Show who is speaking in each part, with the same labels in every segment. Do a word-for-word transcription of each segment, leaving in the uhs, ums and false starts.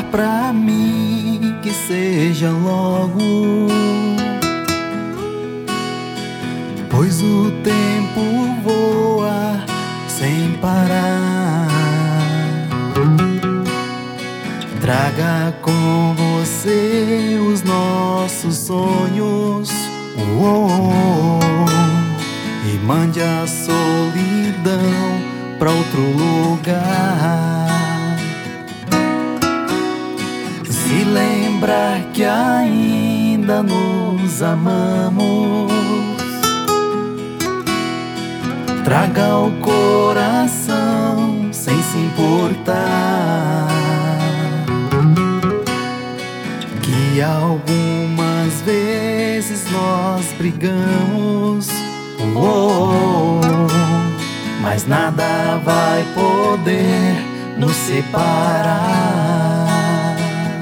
Speaker 1: pra mim que seja logo, pois o tempo voa sem parar. Traga com você os nossos sonhos, oh, oh, oh, e mande a solidão pra outro lugar. Se lembrar que ainda nos amamos, traga o coração sem se importar que algumas vezes nós brigamos, oh, oh, oh, mas nada vai poder nos separar.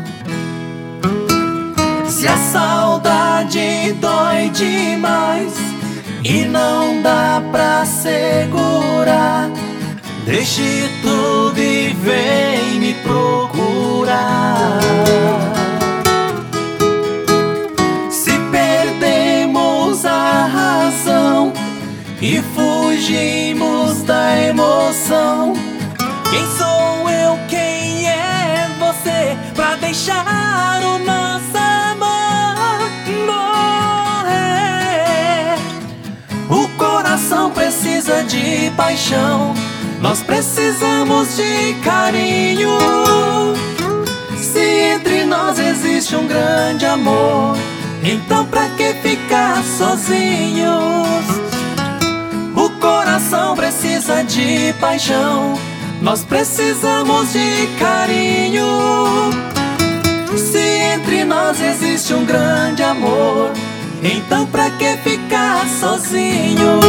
Speaker 1: Se a saudade dói demais e não dá pra segurar, deixe tudo e vem me procurar. Se perdemos a razão e fugimos da emoção, quem sou eu, quem é você, pra deixar o nosso amor morrer? O coração precisa de paixão, nós precisamos de carinho. Se entre nós existe um grande amor, então pra que ficar sozinhos? O coração precisa de paixão, nós precisamos de carinho. Se entre nós existe um grande amor, então pra que ficar sozinhos?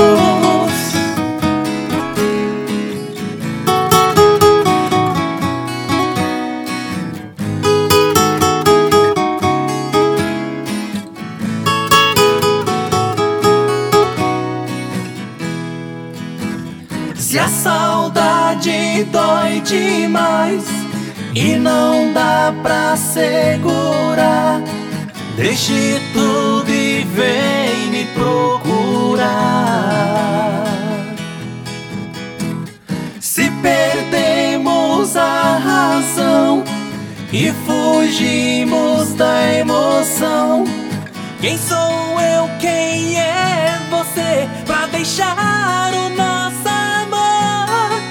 Speaker 1: Se a saudade dói demais e não dá pra segurar, deixe tudo e vem me procurar. Se perdemos a razão e fugimos da emoção, quem sou eu, quem é você, pra deixar o nosso amor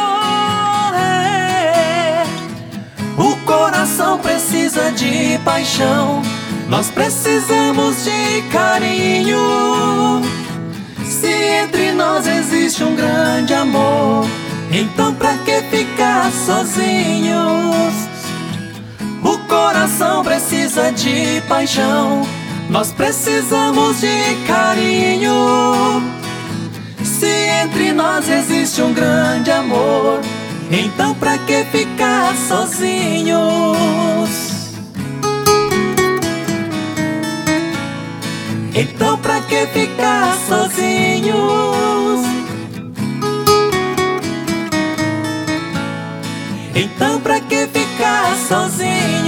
Speaker 1: morrer? O coração precisa de paixão, nós precisamos de carinho. Se entre nós existe um grande amor, então pra que ficar sozinhos? O coração precisa de paixão, nós precisamos de carinho. Se entre nós existe um grande amor, então pra que ficar sozinhos? Então pra que ficar sozinhos? Então pra que ficar sozinhos?